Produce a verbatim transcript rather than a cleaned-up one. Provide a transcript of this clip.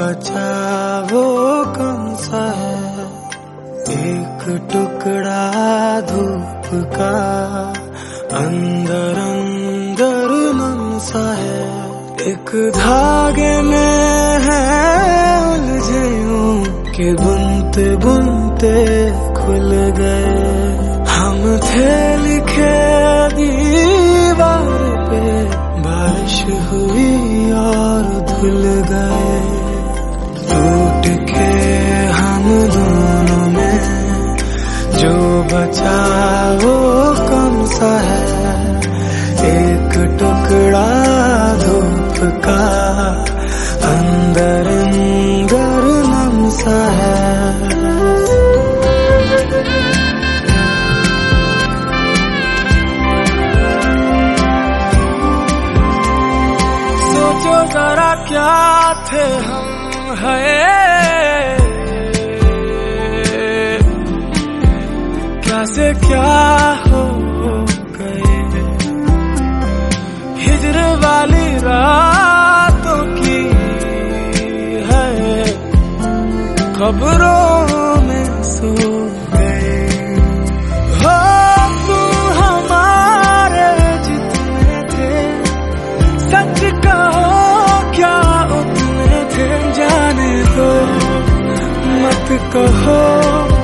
बचा वो कौन सा है, एक टुकड़ा धूप का अंदर अंदर नम सा है, एक धागे में है उलझे यूं कि बुनते बुनते खुल गए। हम थे लिखे दीवार पे, बारिश हुई और धुल गए। टूट के हम दोनों में जो बचा वो कौन सा है, एक टुकड़ा धूप का अंदर अंदर नम सा है। सोचो जरा क्या थे हम है, क्या से क्या हो गए। हिजर वाली रातों की है खबरों में सो गए। हो तुम हमारे जितने थे, सच कहो क्या उतने थे। जाने दो मत कहो